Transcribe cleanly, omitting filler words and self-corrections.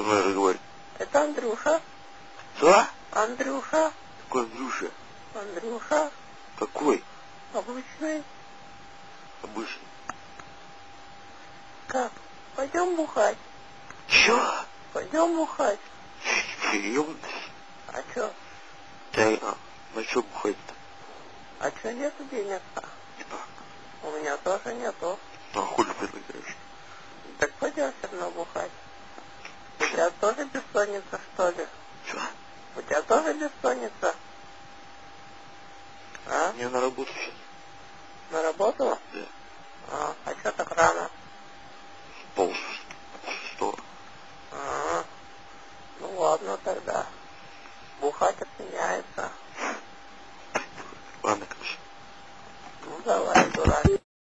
мной разговаривает? Это Андрюша. Что? Андрюша. Какой Андрюша? Андрюша. Какой? Обычный. Обычный. Как? Пойдем бухать. Чё? Пойдем бухать. Серьезно? А чё? Да, на чё бухать-то? А чё нету денег-то? У меня тоже нету. А хули предлагаешь? Так пойдем все равно бухать. У тебя тоже бессонница, что ли? Чё? У тебя тоже бессонница? А? Мне на работу сейчас. На работу? Да. А чё так рано? Полшестого. Ну ладно тогда. Бухать отменяется. Ладно, короче. Ну давай, дурак.